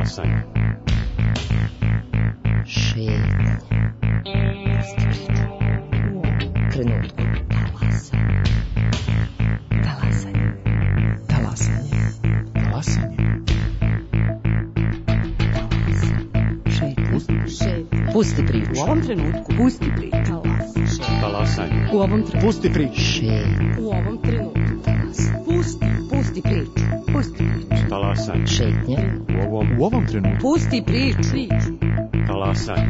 Talasanje. Šetanje. Trenutku. Talasanje. Talasanje. Talasanje. Šetanje. Pusti priču. U ovom trenutku. Pusti priču. Talasanje. U ovom trenutku. Pusti priču. Šetanje. U ovom trenutku. Pusti priču. Pusti priču. Talasanje. Šetnja. U ovom trenutku. Pusti priču. Talasanje.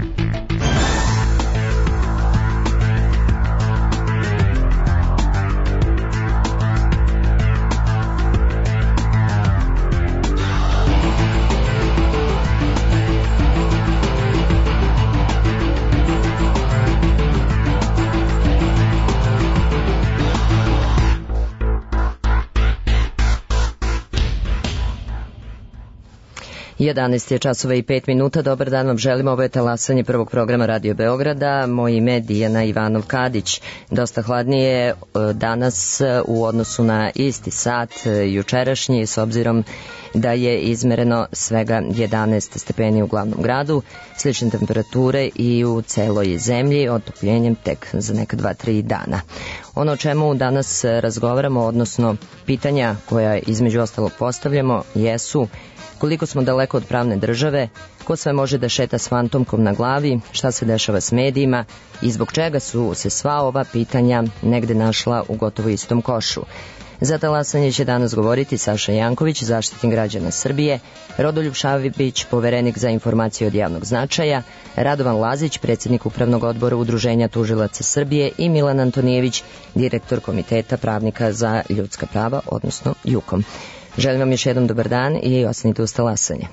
Jedanaest je časova i 5 minuta. Dobar dan vam želim. Ovo je talasanje prvog programa Radio Beograda. Moje ime je Dijana Ivanov-Kadić. Dosta hladnije danas u odnosu na isti sat jučerašnji, s obzirom da je izmereno svega 11 stepeni u glavnom gradu, slične temperature i u celoj zemlji, otopljenjem tek za neka 2-3 dana. Ono o čemu danas razgovaramo, odnosno pitanja koja između ostalog postavljamo, jesu koliko smo daleko od pravne države, ko sve može da šeta s fantomkom na glavi, šta se dešava s medijima i zbog čega su se sva ova pitanja negde našla u gotovo istom košu. Za talasanje će danas govoriti Saša Janković, Zaštitnik građana Srbije, Rodoljub Šabić, poverenik za informacije od javnog značaja, Radovan Lazić, predsjednik Upravnog odbora Udruženja tužilaca Srbije i Milan Antonijević, direktor Komiteta pravnika za ljudska prava, odnosno JUKOM. Želim vam još jednom dobar dan i ostanite uz talasanje.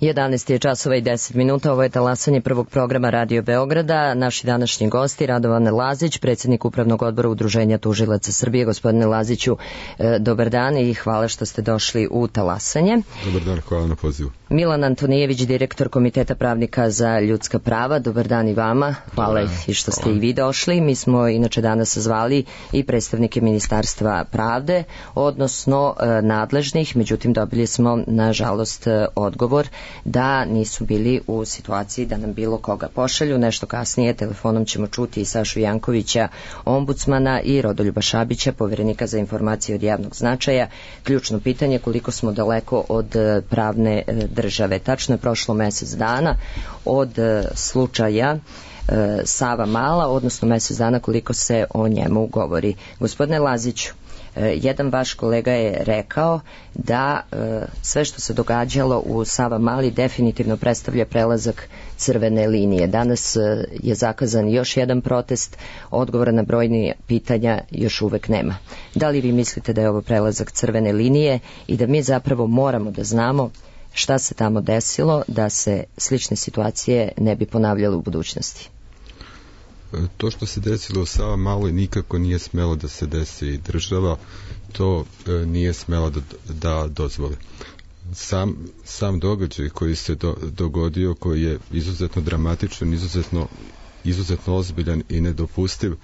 11 je časova i 10 minuta, ovo je talasanje prvog programa Radio Beograda. Naši današnji gosti, Radovan Lazić, predsjednik Upravnog odbora Udruženja tužilaca Srbije. Gospodine Laziću, dobar dan i hvala što ste došli u talasanje. Dobar dan, hvala na pozivu. Milan Antonijević, direktor Komiteta pravnika za ljudska prava, dobar dan i vama. Hvala i što ste i vi došli. Mi smo inače danas zvali i predstavnike Ministarstva pravde, odnosno nadležnih, međutim dobili smo nažalost odgovor da nisu bili u situaciji da nam bilo koga pošalju. Nešto kasnije telefonom ćemo čuti i Sašu Jankovića, ombudsmana, i Rodoljuba Šabića, poverenika za informacije od javnog značaja. Ključno pitanje, koliko smo daleko od pravne države. Tačno je prošlo mesec dana od slučaja Sava Mala, odnosno mesec dana koliko se o njemu govori. Gospodine Laziću, jedan vaš kolega je rekao da sve što se događalo u Sava Mali definitivno predstavlja prelazak crvene linije. Danas je zakazan još jedan protest, odgovora na brojne pitanja još uvek nema. Da li vi mislite da je ovo prelazak crvene linije i da mi zapravo moramo da znamo šta se tamo desilo da se slične situacije ne bi ponavljale u budućnosti? To što se desilo u Sava Maloj nikako nije smelo da se desi i država to nije smela da dozvoli. Sam događaj koji se dogodio, koji je izuzetno dramatičan, izuzetno ozbiljan i nedopustiv,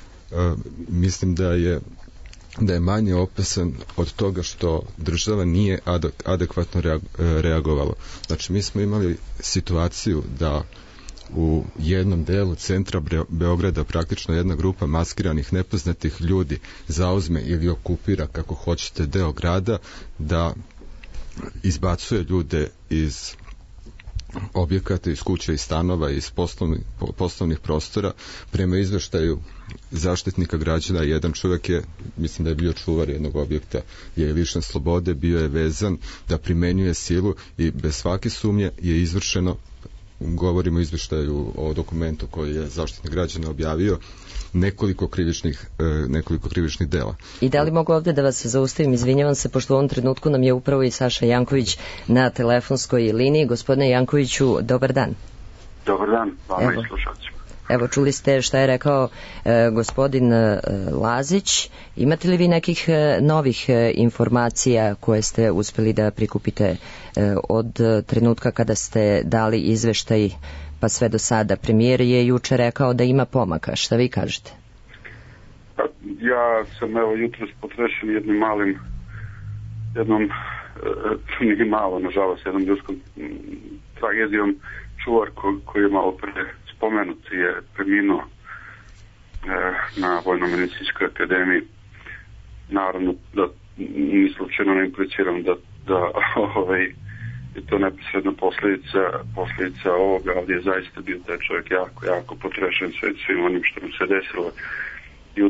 mislim da je manje opasan od toga što država nije adekvatno reagovala. Znači, mi smo imali situaciju da u jednom delu centra Beograda praktično jedna grupa maskiranih nepoznatih ljudi zauzme ili okupira, kako hoćete, deo grada, da izbacuje ljude iz objekata, iz kuća i stanova, iz poslovnih prostora. Prema izveštaju Zaštitnika građana, jedan čovjek je, mislim da je bio čuvar jednog objekta, je lišen slobode, bio je vezan da primenjuje silu i bez svake sumnje je izvršeno, govorimo o izveštaju o dokumentu koji je Zaštitnik građana objavio, nekoliko krivičnih dela. I da li mogu ovdje da vas zaustavim, izvinjavam se, pošto u ovom trenutku nam je upravo i Saša Janković na telefonskoj liniji. Gospodine Jankoviću, dobar dan. Dobar dan, vama i slušalcima. Evo, čuli ste šta je rekao gospodin Lazić. Imate li vi nekih novih informacija koje ste uspeli da prikupite od trenutka kada ste dali izveštaj pa sve do sada? Premijer je juče rekao da ima pomaka. Šta vi kažete? Ja sam jutros potrešen jednom nije malo, nažalost, jednom ljudskom tragedijom. Čuvar koji je malo pre spomenut je preminuo na Vojno-medicinskoj akademiji. Naravno da ni slučajno ne impliciram da je to neposredna posljedica ovoga, ali je zaista bio taj čovjek jako potrešen svim onim što mu se desilo i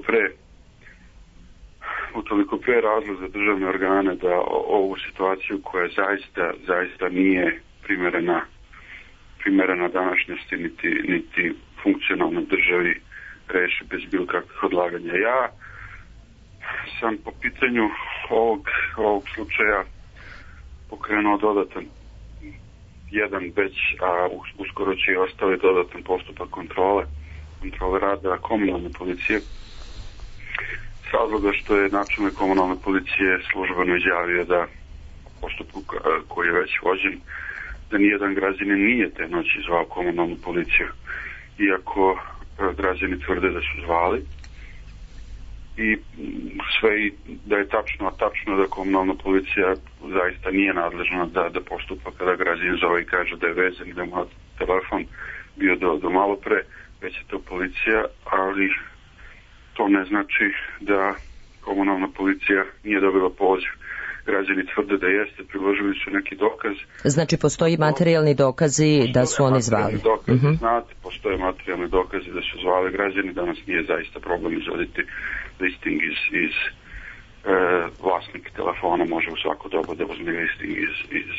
utoliko pre razlog za državne organe da ovu situaciju koja zaista nije primerena današnjosti niti funkcionalnoj državi reši bez bilo kakvih odlaganja. Ja sam po pitanju ovog slučaja pokrenuo dodatan jedan već, a uskoro će i ostali dodatan postupak kontrole rada komunalne policije, s razloga što je načelnik komunalne policije službeno izjavio da postupak koji je već vođen, da nijedan građanin nije te noći zvao komunalnu policiju, iako građani tvrde da su zvali, i sve da je tačno da komunalna policija zaista nije nadležna da postupa kada građanin zove i kaže da je vezan i da mu telefon bio do malo pre, već je to policija, ali to ne znači da komunalna policija nije dobila poziv. Građani tvrde da jeste, priložili su neki dokaz. Znači, postoji materijalni dokazi da su oni zvali? Znate, postoje materijalni dokazi da su zvali građani. Danas nije zaista problem izvoditi listing iz vlasnik telefona, može u svako doba da uzme listing iz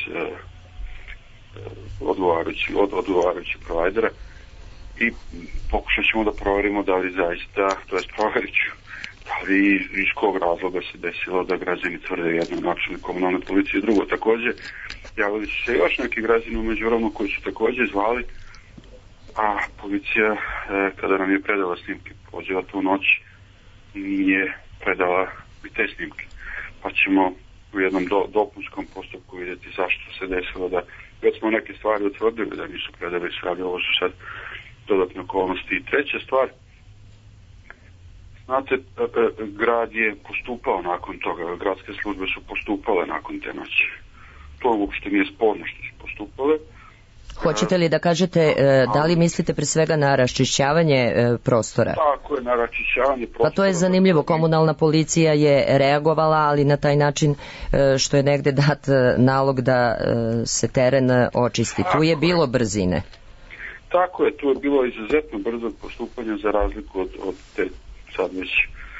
odgovarajućih provajdera i pokušat ćemo da proverimo da li zaista, to jest proverit ću, ali iz kog razloga se desilo da građani tvrde jedno načelnik komunalne policije. Drugo, takođe, javili su se još neki građani u međuvremenu koji su takođe zvali, a policija kada nam je predala snimke poziva tu noć nije predala i te snimke. Pa ćemo u jednom dopunskom postupku vidjeti zašto se desilo da već smo neke stvari utvrdili da nisu predali sve, ovo su sad dodatne okolnosti. I treća stvar, znate, grad je postupao nakon toga, gradske službe su postupale nakon te noći. To uopšte nije sporno što su postupale. Hoćete li da kažete, da li mislite pre svega na raščišćavanje prostora? Tako je, na raščišćavanje prostora. Pa to je zanimljivo, komunalna policija je reagovala, ali na taj način što je negde dat nalog da se teren očisti. Tu je bilo brzine. Tako je, tu je bilo izuzetno brzo postupanje za razliku od te sad već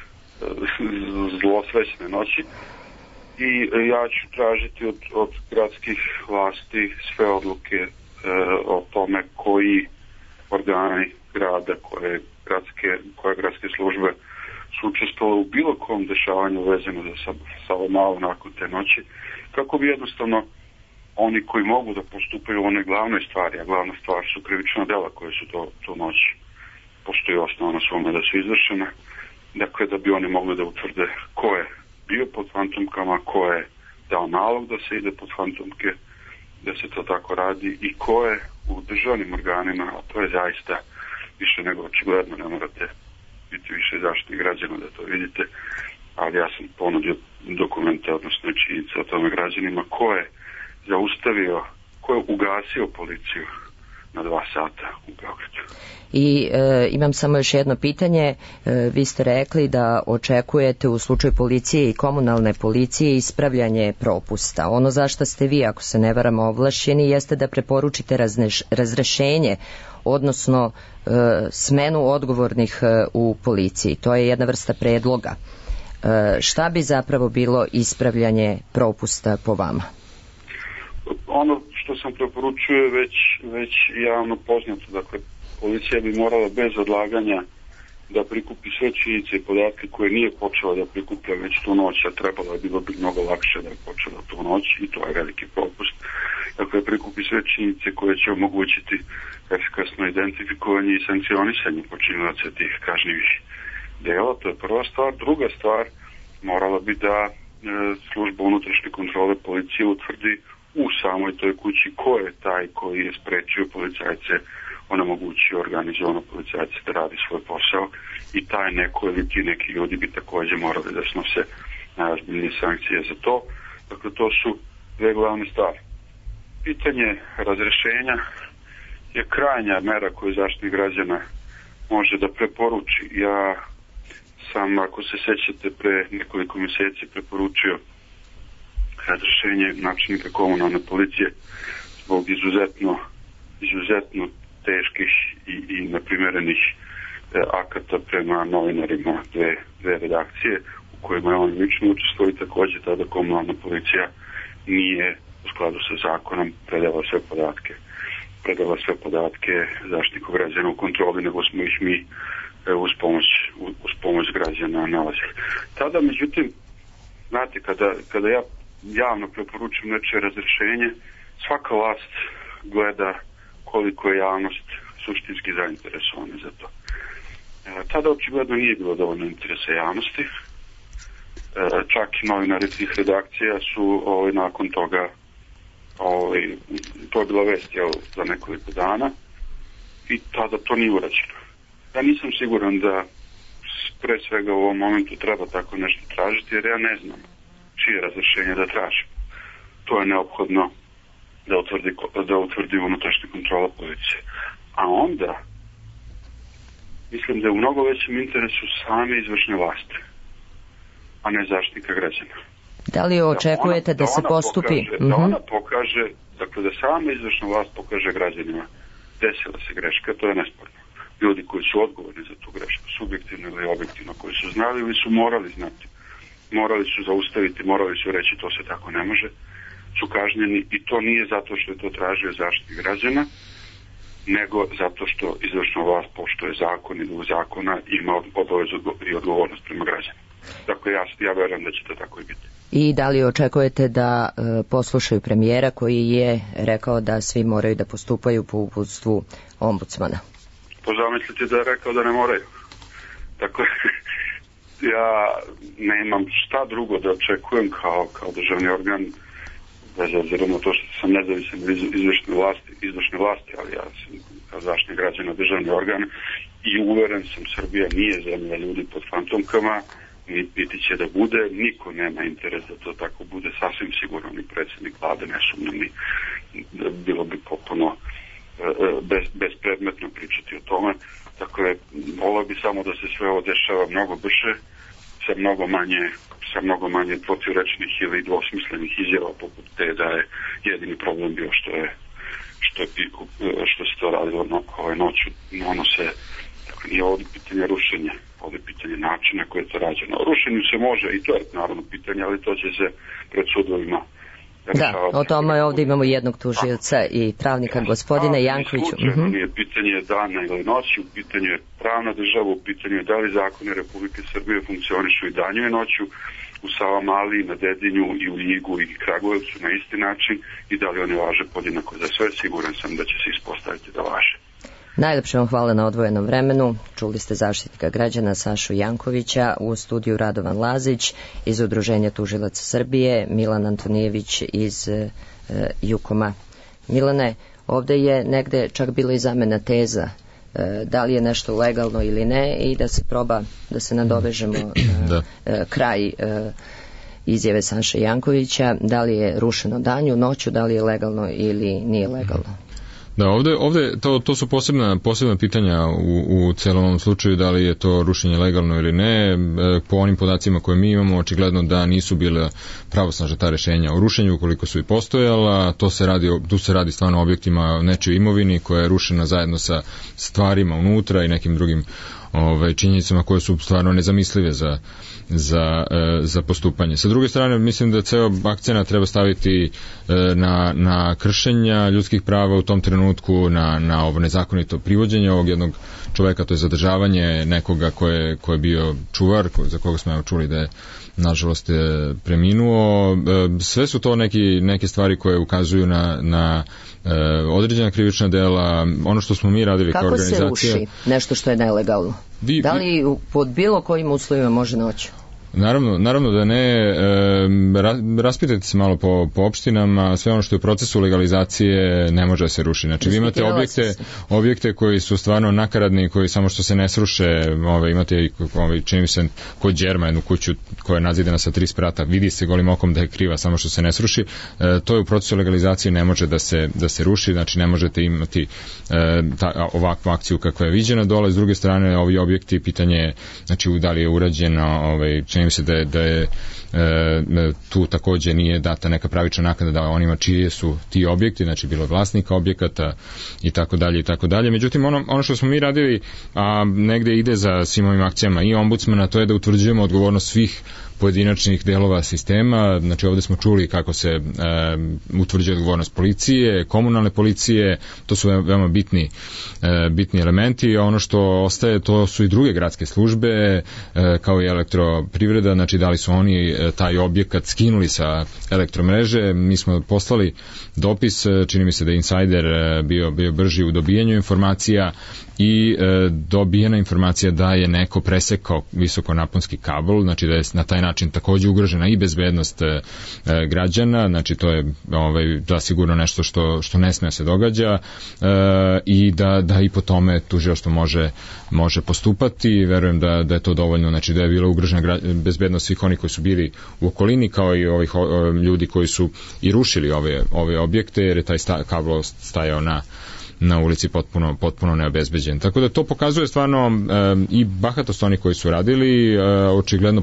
zlosrećne noći. I ja ću tražiti od gradskih vlasti sve odluke o tome koji organi grada, koje gradske službe su učestvovale u bilo kom dešavanju vezano za Savamalu nakon te noći, kako bi jednostavno oni koji mogu da postupaju u one glavne stvari, a glavna stvar su krivična dela koje su tu noć postoji osnovno svome da su izvršene, dakle da bi oni mogli da utvrde ko je bio pod fantomkama, ko je dao nalog da se ide pod fantomke, da se to tako radi i ko je u državnim organima, a to je zaista više nego očigledno, ne morate biti više zaštitni građana da to vidite, ali ja sam ponudio dokumente, odnosno činjenice o tome građanima, ko je zaustavio, ko je ugasio policiju na 2 sata u Beogradu. I imam samo još jedno pitanje. Vi ste rekli da očekujete u slučaju policije i komunalne policije ispravljanje propusta. Ono za što ste vi, ako se ne varam, ovlašćeni, jeste da preporučite razrešenje, odnosno smenu odgovornih u policiji. To je jedna vrsta predloga. Šta bi zapravo bilo ispravljanje propusta po vama? Ono što sam preporučio je već javno poznato. Dakle, policija bi morala bez odlaganja da prikupi sve činjenice i podatke koje nije počela da prikuplja već tu noć, a trebalo je bilo bi mnogo lakše da je počela tu noć i to je veliki propust. Dakle, prikupi sve činjenice koje će omogućiti efikasno identifikovanje i sankcionisanje počinilaca tih kažnjivih dela. To je prva stvar. Druga stvar, morala bi da služba unutrašnje kontrole policije utvrdi u samoj toj kući ko je taj koji je sprečio policajce, onemogućio organizovano policajce da radi svoj posao i taj neko ili ti neki ljudi bi takođe morali da snose najozbiljnije sankcije za to. Dakle, to su dve glavne stvari. Pitanje razrešenja je krajnja mera koju zaštitnik građana može da preporuči. Ja sam, ako se sećate, pre nekoliko mjeseci preporučio razrešenje načelnika komunalne policije zbog izuzetno teških i neprimerenih akata prema novinarima dve redakcije u kojima je on lično učestvovao i takođe tada komunalna policija nije u skladu sa zakonom predala sve podatke zaštitniku građana u kontroli, nego smo ih mi uz pomoć građana nalazili. Tada, međutim, znate, kada ja javno preporučujem nečije razrešenje, svaka vlast gleda koliko je javnost suštinski zainteresovana za to. Tada očigledno nije bilo dovoljno interesa javnosti. Čak i novinari tih redakcija su nakon toga, to je bila vest za nekoliko dana i tada to nije urađeno. Ja nisam siguran da pre svega u ovom momentu treba tako nešto tražiti, jer ja ne znam čije razrešenje da tražim. To je neophodno da utvrdi unutrašnja kontrola policije. A onda mislim da je u mnogo većem interesu same izvršne vlasti, a ne zaštitnika građana. Da li očekujete da se postupi? Da ona pokaže, dakle da sama izvršna vlast pokaže građanima desila se greška, to je nesporno. Ljudi koji su odgovorni za tu grešku, subjektivno ili objektivno, koji su znali ili su morali znati, morali su zaustaviti, morali su reći to se tako ne može, su kažnjeni i to nije zato što je to tražio zaštitnik građana, nego zato što izvršna vlast poštuje zakon i duh zakona ima obavezu i odgovornost prema građanima. Dakle, ja verujem da će to tako i biti. I da li očekujete da poslušaju premijera koji je rekao da svi moraju da postupaju po uputstvu ombudsmana? Pa zamislite da je rekao da ne moraju. Dakle, ja nemam šta drugo da očekujem kao državni organ, bez obzira na to što sam nezavisan izvršne vlasti, ali ja sam kao Zaštitnik građana državni organ i uveren sam Srbija nije zemlja ljudi pod fantomkama, niti će da bude, niko nema interes da to tako bude, sasvim sigurno ni predsjednik vlade, ne sumnjam, ni bilo bi potpuno bespredmetno pričati o tome. Dakle, volio bi samo da se sve ovo dešava mnogo brže, sa mnogo manje protivrečnih ili dvosmislenih izjava poput te da je jedini problem bio što se to radilo ove noću. Ono se, dakle, nije ovdje pitanje rušenja, ovdje pitanje načina koje je to rađeno. O rušenju se može, i to je naravno pitanje, ali to će se pred sudovima. Da, o tome ovdje imamo jednog tužioca i pravnika, gospodina Jankovića. Nije pitanje dana ili noći, u pitanju je pravna država, u pitanju je da li zakone Republike Srbije funkcionišu i danju i noću, u Savamali, na Dedinju i u Ljigu i Kragujevcu na isti način i da li oni važe podjednako za sve, siguran sam da će se ispostaviti da važe. Najlepše vam hvala na odvojenom vremenu. Čuli ste Zaštitnika građana Sašu Jankovića, u studiju Radovan Lazić iz Udruženja tužilaca Srbije, Milan Antonijević iz Jukoma. Milane, ovdje je negde čak bilo i zamena teza da li je nešto legalno ili ne i da se proba da se nadovežemo na kraj izjave Saše Jankovića, da li je rušeno danju, noću, da li je legalno ili nije legalno. Da, ovde to su posebna pitanja u celom ovom slučaju, da li je to rušenje legalno ili ne. Po onim podacima koje mi imamo, očigledno da nisu bile pravosnažna ta rešenja o rušenju, ukoliko su i postojala. Tu se radi stvarno o objektima nečijoj imovini koja je rušena zajedno sa stvarima unutra i nekim drugim činjenicama koje su stvarno nezamislive za postupanje. Sa druge strane, mislim da ceo akcenat treba staviti na kršenja ljudskih prava u tom trenutku, na ovo nezakonito privođenje ovog jednog čoveka, to je zadržavanje nekoga ko je bio čuvar, za koga smo čuli da je nažalost preminuo. Sve su to neke stvari koje ukazuju na određena krivična dela. Ono što smo mi radili kao organizacija... Kako se ruši nešto što je nelegalno? Da li pod bilo kojim uslovima može noću? Naravno da ne. Raspitajte se malo po opštinama, sve ono što je u procesu legalizacije ne može da se ruši. Znači vi imate objekte koji su stvarno nakaradni, koji samo što se ne sruše, imate čini mi se kod Đerma jednu kuću koja je nazidana sa 3 sprata, vidi se golim okom da je kriva, samo što se ne sruši. To je u procesu legalizacije ne može da se ruši, znači ne možete imati ovakvu akciju kakva je viđena dole. S druge strane, ovi objekti, pitanje je znači da li je urađeno, čini mi se da je tu takođe nije data neka pravična naknada da onima čije su ti objekti, znači bilo vlasnika objekata i tako dalje. Međutim, ono što smo mi radili, a negde ide za svim ovim akcijama i ombudsmana, to je da utvrđujemo odgovornost svih pojedinačnih delova sistema. Znači ovdje smo čuli kako se utvrđuje odgovornost policije, komunalne policije, to su veoma bitni elementi. Ono što ostaje, to su i druge gradske službe, kao i elektroprivreda, znači da li su oni taj objekat skinuli sa elektromreže. Mi smo poslali dopis, čini mi se da je Insider bio brži u dobijanju informacija i dobijena informacija da je neko presekao visokonaponski kabel, znači da je na taj način takođe ugrožena i bezbednost građana, znači to je da sigurno nešto što ne sme se događa i da i po tome tužilaštvo može postupati. Verujem da je to dovoljno, znači da je bila ugrožena bezbednost svih onih koji su bili u okolini, kao i ovih ljudi koji su i rušili ove objekte, jer je taj kabel stajao na ulici potpuno neobezbeđen. Tako da to pokazuje stvarno i bahatost onih koji su radili. Očigledno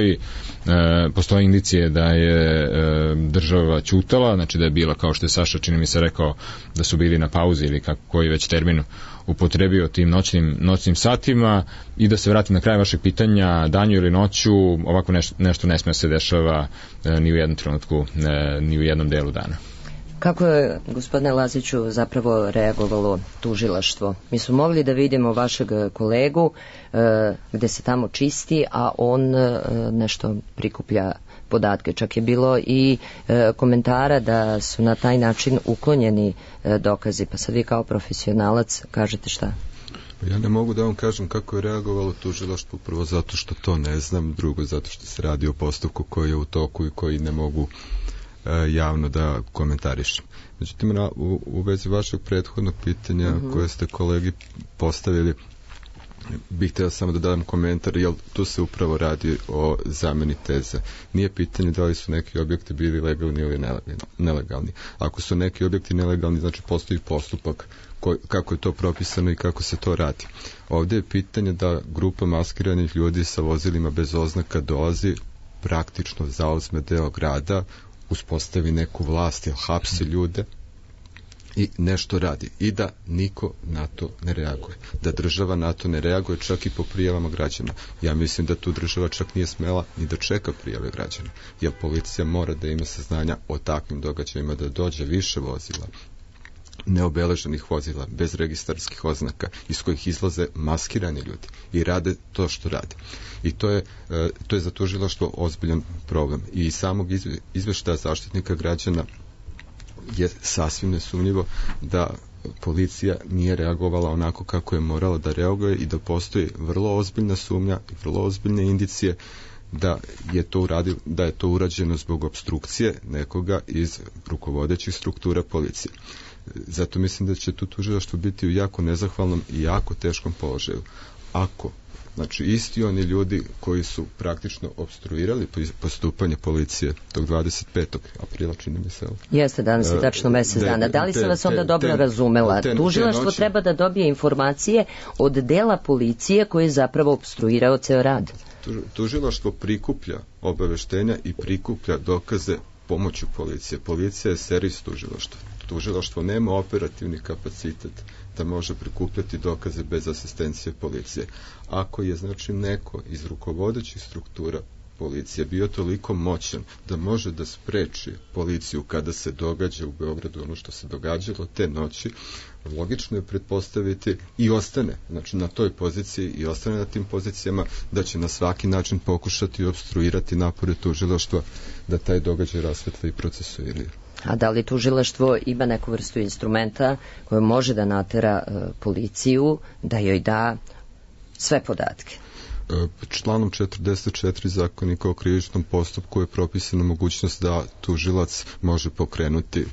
postoji indicije da je država ćutala, znači da je bila, kao što je Saša čini mi se rekao, da su bili na pauzi ili koji već termin upotrebio tim noćnim satima. I da se vratim na kraj vašeg pitanja, danju ili noću, ovako nešto ne sme se dešava ni u jednom trenutku, ni u jednom delu dana. Kako je, gospodine Laziću, zapravo reagovalo tužilaštvo? Mi smo mogli da vidimo vašeg kolegu gde se tamo čisti, a on nešto prikuplja podatke. Čak je bilo i komentara da su na taj način uklonjeni dokazi. Pa sad vi kao profesionalac kažete šta? Ja ne mogu da vam kažem kako je reagovalo tužilaštvo, prvo zato što to ne znam, drugo zato što se radi o postupku koji je u toku i koji ne mogu javno da komentarišem. Međutim, u vezi vašeg prethodnog pitanja koje ste kolegi postavili, bih htio samo da dam komentar, jer tu se upravo radi o zameni teze. Nije pitanje da li su neki objekti bili legalni ili nelegalni. Ako su neki objekti nelegalni, znači postoji postupak kako je to propisano i kako se to radi. Ovdje je pitanje da grupa maskiranih ljudi sa vozilima bez oznaka dolazi, praktično zauzme deo grada, uspostavi neku vlast ili hapsi ljude i nešto radi. I da niko na to ne reaguje. Da država na to ne reaguje čak i po prijavama građana. Ja mislim da tu država čak nije smela ni da čeka prijave građana. Jer policija mora da ima saznanja o takvim događajima, da dođe više vozila, neobeleženih vozila, bez registarskih oznaka, iz kojih izlaze maskirani ljudi i rade to što rade. I to je za tužilaštvo ozbiljan problem. I samog izveštaja Zaštitnika građana je sasvim nesumnjivo da policija nije reagovala onako kako je morala da reaguje i da postoji vrlo ozbiljna sumnja i vrlo ozbiljne indicije da je to urađeno zbog opstrukcije nekoga iz rukovodećih struktura policije. Zato mislim da će tu tužilaštvo biti u jako nezahvalnom i jako teškom položaju. Ako, znači, isti oni ljudi koji su praktično opstruirali postupanje policije tog 25. aprila, čini mi se. Jeste, danas je tačno mesec dana. Da li sam vas onda dobro razumela? Tužilaštvo treba da dobije informacije od dela policije koji je zapravo opstruirao ceo rad. Tužilaštvo prikuplja obaveštenja i prikuplja dokaze pomoću policije. Policija je servis tužilaštva. Tužilaštvo nema operativni kapacitet da može prikupljati dokaze bez asistencije policije. Ako je, znači, neko iz rukovodećih struktura policije bio toliko moćan da može da spreči policiju kada se događa u Beogradu ono što se događalo te noći, logično je pretpostaviti i ostane, znači, na toj poziciji i ostane na tim pozicijama, da će na svaki način pokušati opstruirati napore tužilaštva da taj događaj rasvetli i procesuira. A da li tužilaštvo ima neku vrstu instrumenta koje može da natera policiju da joj da sve podatke? Članom 44 Zakonika o krivičnom postupku je propisana mogućnost da tužilac može pokrenuti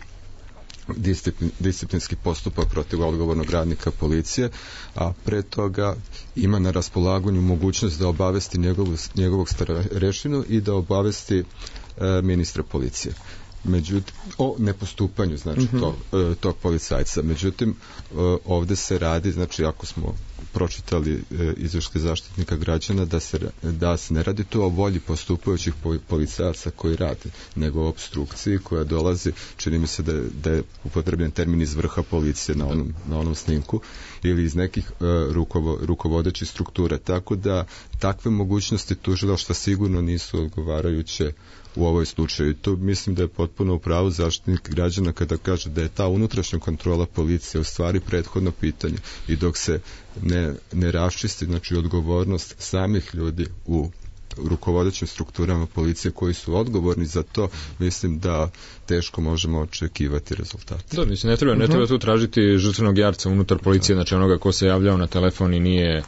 disciplinski postupak protiv odgovornog radnika policije, a pre toga ima na raspolaganju mogućnost da obavesti njegovog starešinu i da obavesti ministra policije. Međutim, o nepostupanju, znači, tog policajca. Međutim, ovde se radi, znači, ako smo pročitali izveštaj Zaštitnika građana, da se ne radi to o volji postupajućih policajaca koji rade, nego o opstrukciji koja dolazi, čini mi se da je upotrebljen termin iz vrha policije na onom snimku, ili iz nekih rukovodećih struktura. Tako da takve mogućnosti tužilaštva sigurno nisu odgovarajuće u ovoj slučaju. To mislim da je potpuno u pravu Zaštitnik građana kada kaže da je ta unutrašnja kontrola policije u stvari prethodno pitanje i dok se ne raščisti, znači, odgovornost samih ljudi u rukovodećim strukturama policije koji su odgovorni za to, mislim da teško možemo očekivati rezultate. Da, mislim, ne treba tu tražiti žrtvenog jarca unutar policije, znači onoga ko se javljao na telefon i nije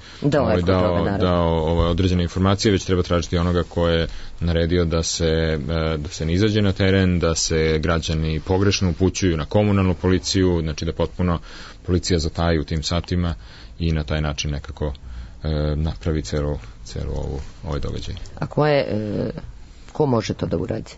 dao određene informacije, već treba tražiti onoga ko je naredio da se ne izađe na teren, da se građani pogrešno upućuju na komunalnu policiju, znači da potpuno policija zataji u tim satima i na taj način nekako napravi celu ovaj događaj. A ko može to da uradi?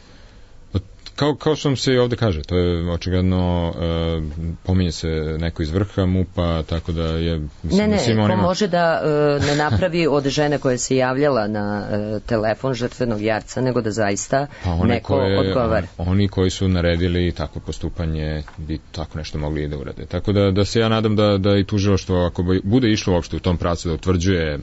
Kao što vam se i ovde kaže, to je očigledno, pominje se neko iz vrha MUP-a, tako da je... ko može da ne napravi od žene koja se javljala na telefon žrtvenog jarca, nego da zaista neko odgovara. Oni koji su naredili takvo postupanje bi tako nešto mogli i da urade. Tako da se ja nadam da i tužilaštvo, ako bude išlo uopšte u tom pravcu da utvrđuje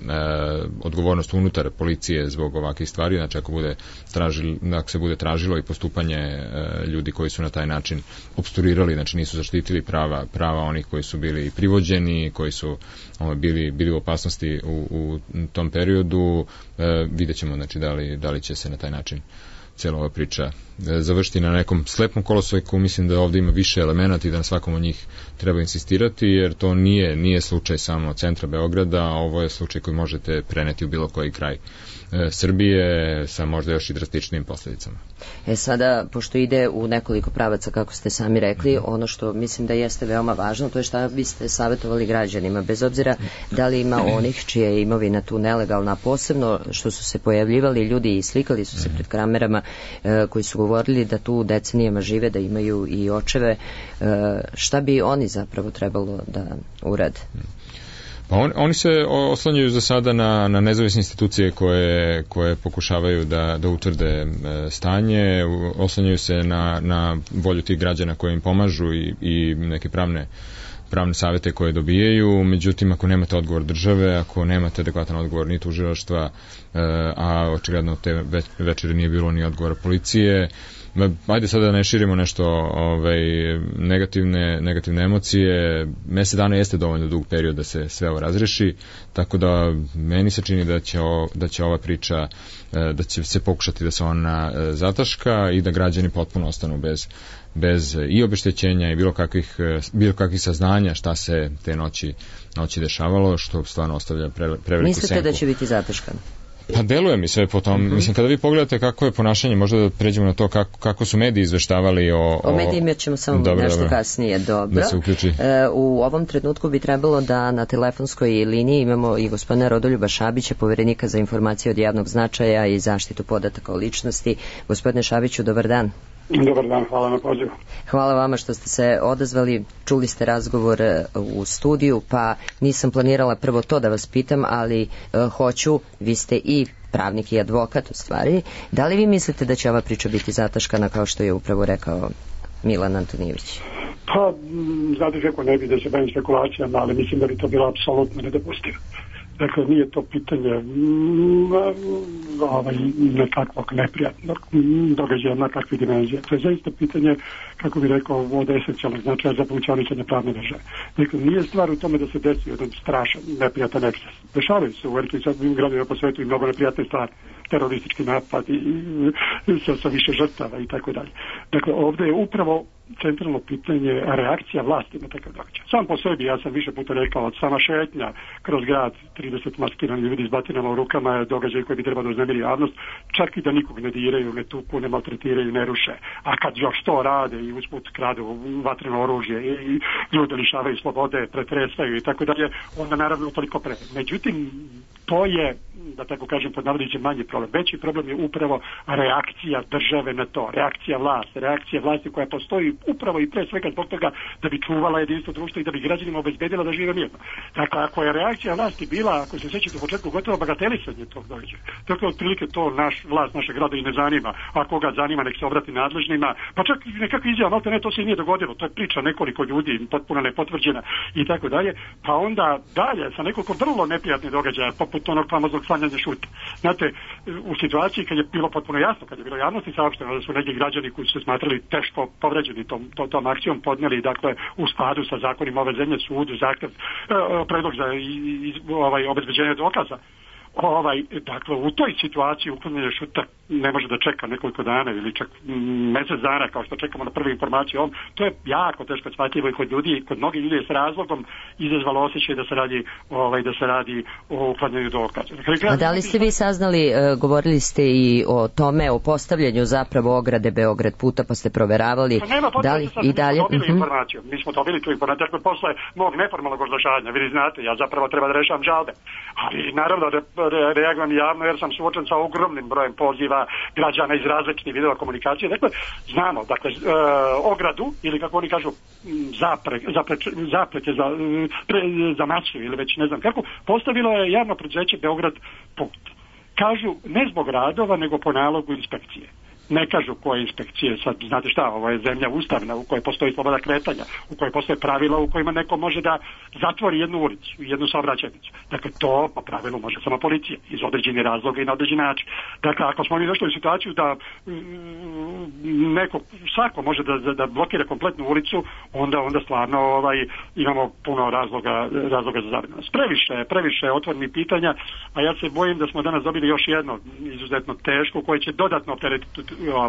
odgovornost unutar policije zbog ovakvih stvari, znači ako se bude tražilo i postupanje ljudi koji su na taj način opstruirali, znači nisu zaštitili prava onih koji su bili privođeni, koji su bili u opasnosti u tom periodu. Vidjet ćemo znači, da li će se na taj način cijela ova priča završiti na nekom slepom kolosijku. Mislim da ovdje ima više elemenata i da na svakom od njih treba insistirati, jer to nije slučaj samo centra Beograda, ovo je slučaj koji možete preneti u bilo koji kraj Srbije sa možda još i drastičnim posljedicama. Sada, pošto ide u nekoliko pravaca, kako ste sami rekli, ono što mislim da jeste veoma važno, to je šta biste savjetovali građanima, bez obzira da li ima onih čija je imovina tu nelegalna, posebno što su se pojavljivali ljudi i slikali su se pred kamerama koji su govorili da tu decenijama žive, da imaju i očeve, šta bi oni zapravo trebalo da urade? Pa oni se oslanjaju za sada na nezavisne institucije koje pokušavaju da utvrde stanje, oslanjaju se na volju tih građana koji im pomažu i neke pravne savjete koje dobijaju. Međutim, ako nemate odgovor države, ako nemate adekvatan odgovor ni tužilaštva, a očigledno te večeri nije bilo ni odgovora policije, ajde sada da ne širimo nešto negativne emocije. Mesec dana jeste dovoljno dug period da se sve ovo razreši, tako da meni se čini da će ova priča, da će se pokušati da se ona zataška i da građani potpuno ostanu bez i obeštećenja i bilo kakvih saznanja šta se te noći dešavalo, što stvarno ostavlja preveliku senku. Mislite da će biti zataškan? Pa deluje mi sve po tom. Mislim, kada vi pogledate kako je ponašanje, možda da pređemo na to kako su mediji izveštavali o medijima ćemo samo nešto kasnije. Dobro. Da se uključi. U ovom trenutku bi trebalo da na telefonskoj liniji imamo i gospodina Rodoljuba Šabića, poverenika za informacije od javnog značaja i zaštitu podataka o ličnosti. Gospodine Šabiću, dobar dan. Dobar dan, hvala na pozivu. Hvala vama što ste se odazvali, čuli ste razgovor u studiju, pa nisam planirala prvo to da vas pitam, ali hoću, vi ste i pravnik i advokat u stvari, da li vi mislite da će ova priča biti zataškana kao što je upravo rekao Milan Antonijević? Pa, znate kako ne bi da se bavim spekulacijama, ali mislim da bi to bilo apsolutno nedopustivo. Dakle, nije to pitanje nekakvog neprijatnog događaja na kakve dimenzije. To je zaista pitanje, kako bi rekao, od esencijalnog značaja za funkcionisanje pravne države. Dakle, nije stvar u tome da se desi jedan strašan neprijatan eksces. Dešavaju se u velikim gradovima po svetu i mnogo neprijatne stvari, teroristički napad i sa više žrtava i tako dalje. Dakle, ovdje je upravo centralno pitanje reakcija vlasti na takav događaj. Sam po sebi, ja sam više puta rekao, sama šetnja kroz grad, 30 maskiranih ljudi s batinama u rukama je događaj koji bi trebao da uznemiri javnost, čak i da nikog ne diraju, ne tuku, ne maltretiraju, ne ruše. A kad još to rade i usput kradu vatreno oružje i ljude lišavaju slobode, pretresaju i tako dalje, onda naravno toliko pre. Međutim, to je, da tako kažem, pod navodićem manji problem. Veći problem je upravo reakcija države na to, reakcija vlasti koja postoji upravo i pre svega zbog toga da bi čuvala jedinstvo društva i da bi građanima obezbedila da žive mirno. Dakle, ako je reakcija vlasti bila, ako se sjećate u početku, gotovo bagatelisanje tog događaja. Dakle, otprilike to vlast našeg grada i ne zanima. A koga zanima, nek se obrati nadležnima. Pa čak nekakva izjava, malte ne, to se i nije dogodilo. To je priča nekoliko ljudi, potpuno nepotvrđena i tako dalje. Pa onda dalje sa nekoliko vrlo neprijatnih događaja, poput onog famoznog slanjanja šuta. Znate, u situaciji kad je bilo potpuno jasno, kad je bilo javnosti saopšteno da su neki građani koji su se smatrali teško povređeni tom akcijom podnijeli, dakle, u skladu sa zakonima ove zemlje, sudu, zahtev, predlog za obezbeđenje dokaza. Dakle, u toj situaciji uklanjanje šuta ne može da čeka nekoliko dana ili čak mjesec dana kao što čekamo na prvu informaciju. To je jako teško shvatljivo i kod mnogih ljudi je s razlogom izazvalo osjećaj da se radi o uklanjanju dokaza. A da li ste vi saznali, govorili ste i o tome, o postavljanju zapravo ograde Beograd puta, pa ste proveravali, da li i dalje? Mi smo dobili tu informaciju, dakle, posle mog neformalnog oglašavanja, vi znate, ja zapravo treba da rešavam žalbe, ali naravno da reagujem javno jer sam suočen sa ogromnim brojem poziva građana iz različitih vidova komunikacije. Dakle, znamo, ogradu ili kako oni kažu zapreke za masu ili već ne znam kako, postavilo je javno preduzeće Beograd put. Kažu ne zbog radova nego po nalogu inspekcije. ne kažu koje inspekcije. Sad, znate šta, ovo je zemlja ustavna u kojoj postoji sloboda kretanja, u kojoj postoje pravila u kojima neko može da zatvori jednu ulicu, jednu saobraćajnicu. Dakle, to po pravilu može samo policija iz određenih razloga i na određeni način. Dakle, ako smo mi došli u situaciju da svako može da blokira kompletnu ulicu, onda stvarno imamo puno razloga za zabrinutost. Previše otvorenih pitanja, a ja se bojim da smo danas dobili još jedno izuzetno teško koje će dodatno opteretiti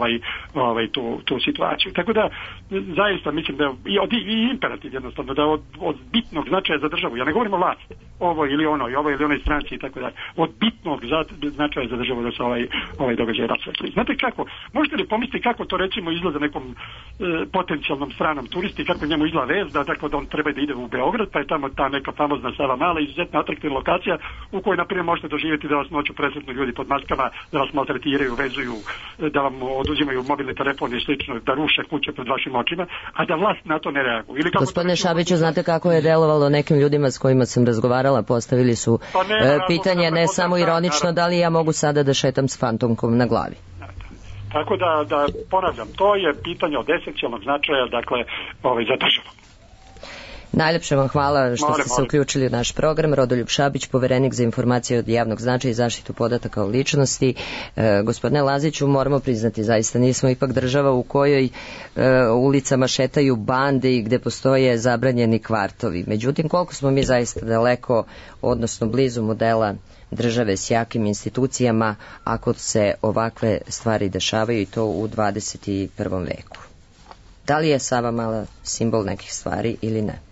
tu situaciju. Tako da zaista mislim da i imperativ jednostavno da od bitnog značaja za državu, ja ne govorim o vlasti, ovo ili onoj stranci i tako dalje, od bitnog značaja za državu da se ovaj događaj rasvetli. Znate kako, možete li pomisliti kako to recimo izgleda nekom potencijalnom stranom turisti, kako njemu izgleda vez, tako da on treba da ide u Beograd, pa je tamo ta neka famozna Savamala, izuzetno atraktivna lokacija u kojoj, na primjer, možete doživjeti da vas noću presretnu ljudi pod maskama, da vas maltretiraju, vezuju, da vam oduzimaju mobilne telefone i slično, da ruše kuće pred vašim očima, a da vlast na to ne reaguje. Gospodine Šabiću, znate kako je delovalo nekim ljudima s kojima sam razgovarala, postavili su pitanje ne samo ironično, da li ja mogu sada da šetam s fantomkom na glavi. Tako da ponavljam, to je pitanje od esencijalnog značaja, dakle, za državu. Najlepše vam hvala što ste se uključili u naš program. Rodoljub Šabić, poverenik za informacije od javnog značaja i zaštitu podataka o ličnosti. Gospodine Laziću, moramo priznati, zaista nismo ipak država u kojoj ulicama šetaju bande i gde postoje zabranjeni kvartovi. Međutim, koliko smo mi zaista daleko, odnosno blizu modela države s jakim institucijama, ako se ovakve stvari dešavaju i to u 21. veku. Da li je Savamala simbol nekih stvari ili ne?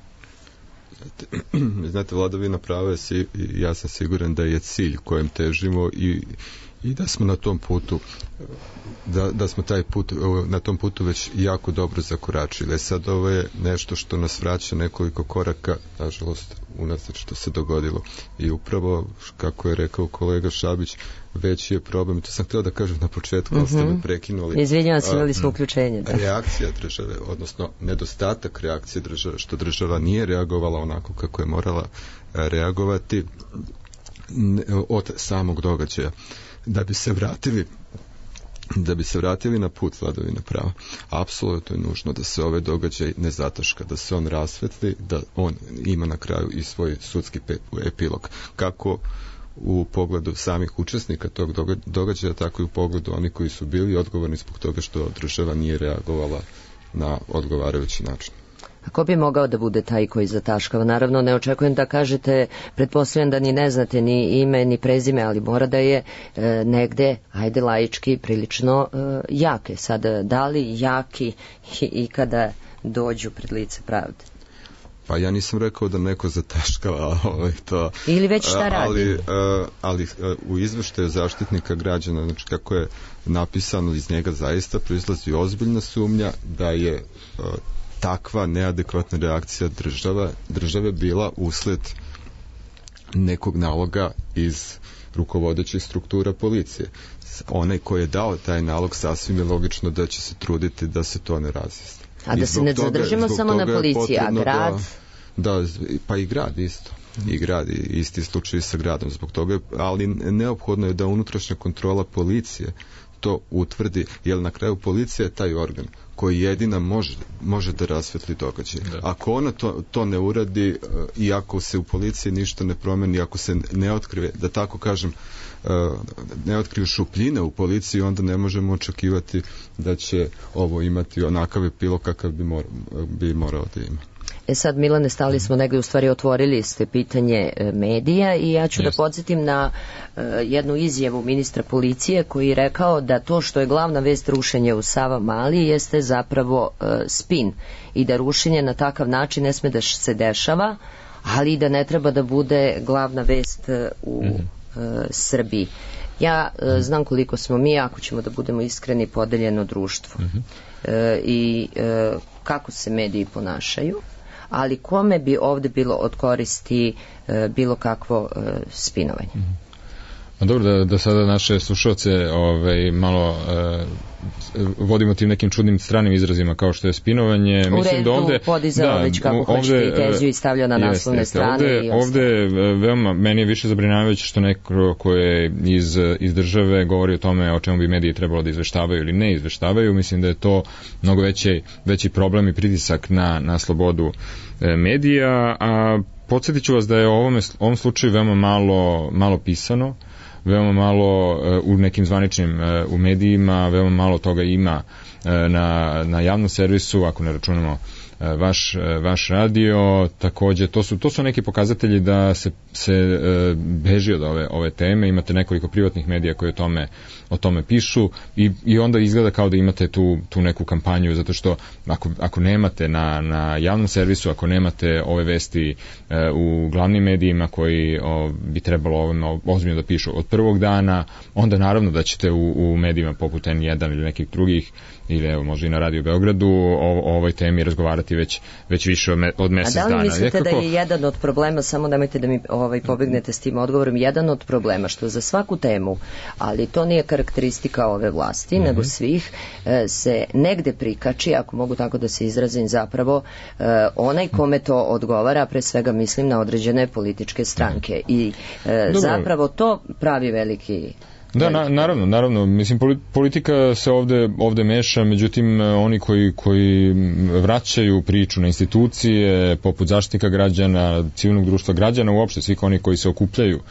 Znate, vladavina prava, ja sam siguran da je cilj kojem težimo i da smo na tom putu da smo na tom putu već jako dobro zakoračili. Sad ovo je nešto što nas vraća nekoliko koraka, nažalost, unazad što se dogodilo. I upravo, kako je rekao kolega Šabić, veći je problem, to sam htio da kažem na početku, ali ste me prekinuli. Izvinjavam se, imali smo uključenje. Da. Reakcija države, odnosno nedostatak reakcije države, što država nije reagovala onako kako je morala reagovati od samog događaja. Da bi se vratili na put vladavine prava, apsolutno je nužno da se ovaj događaj ne zataška, da se on rasvetli, da on ima na kraju i svoj sudski epilog. Kako u pogledu samih učesnika tog događaja, tako i u pogledu onih koji su bili odgovorni zbog toga što država nije reagovala na odgovarajući način. A ko bi mogao da bude taj koji zataškava? Naravno, ne očekujem da kažete, pretpostavljam da ni ne znate ni ime ni prezime, ali mora da je negde, ajde laički, prilično jake. Sad, da li jaki i kada dođu pred lice pravde? Pa ja nisam rekao da neko zataškava to. Ili već šta radi? Ali u izveštaju Zaštitnika građana, znači kako je napisano, iz njega zaista proizlazi ozbiljna sumnja da je takva neadekvatna reakcija države bila usled nekog naloga iz rukovodećih struktura policije. Onaj koji je dao taj nalog, sasvim je logično da će se truditi da se to ne razjasni. A da se ne zadržimo samo na policiji, a grad? Pa i grad isto. I grad, isti slučaj sa gradom. Zbog toga, ali neophodno je da unutrašnja kontrola policije to utvrdi, jer na kraju policija je taj organ koji jedina može da rasvetli događaj. Ako ona to ne uradi i ako se u policiji ništa ne promeni, ako se ne otkrive, da tako kažem, ne otkriju šupljine u policiji, onda ne možemo očekivati da će ovo imati onakav epilog kakav bi morao da ima. Sad, Milane, stali smo negdje, u stvari otvorili ste pitanje medija i ja ću da podsjetim na jednu izjavu ministra policije koji je rekao da to što je glavna vest rušenje u Savamali jeste zapravo spin i da rušenje na takav način ne sme da se dešava, ali i da ne treba da bude glavna vest u Srbiji. Ja znam koliko smo mi, ako ćemo da budemo iskreni, podeljeno društvo i kako se mediji ponašaju, ali kome bi ovde bilo od koristi bilo kakvo spinovanje? Dobro, da sada naše slušalce malo vodimo tim nekim čudnim stranim izrazima kao što je spinovanje. U mislim redu, da ovde podizao već kako hoćete i tenziju i stavljao na naslovne strane. Ovde veoma, meni je više zabrinjavajuće što neko ko je iz države govori o tome o čemu bi mediji trebalo da izveštavaju ili ne izveštavaju. Mislim da je to mnogo veći problem i pritisak na slobodu medija, a podsjetit ću vas da je u ovom slučaju veoma malo pisano, veoma malo u nekim zvaničnim u medijima, veoma malo toga ima na javnom servisu, ako ne računamo vaš radio. Takođe, to su neki pokazatelji da se beži od ove teme. Imate nekoliko privatnih medija koji o tome pišu i onda izgleda kao da imate tu neku kampanju, zato što ako nemate na javnom servisu, ako nemate ove vesti u glavnim medijima koji bi trebalo ovome ozbiljno da pišu od prvog dana, onda naravno da ćete u medijima poput N1 ili nekih drugih, ili evo možda i na Radio Beogradu o ovoj temi razgovarati već više od mesec dana. A da li mislite da je jedan od problema, samo nemojte da mi pobegnete s tim odgovorom, jedan od problema što za svaku temu, ali to nije karakteristika ove vlasti, nego svih, se negde prikači, ako mogu tako da se izrazim, zapravo onaj kome to odgovara, pre svega mislim na određene političke stranke i zapravo to pravi veliki... Da, naravno, mislim politika se ovde meša, međutim oni koji vraćaju priču na institucije poput Zaštitnika građana, civilnog društva građana, uopšte svih oni koji se okupljaju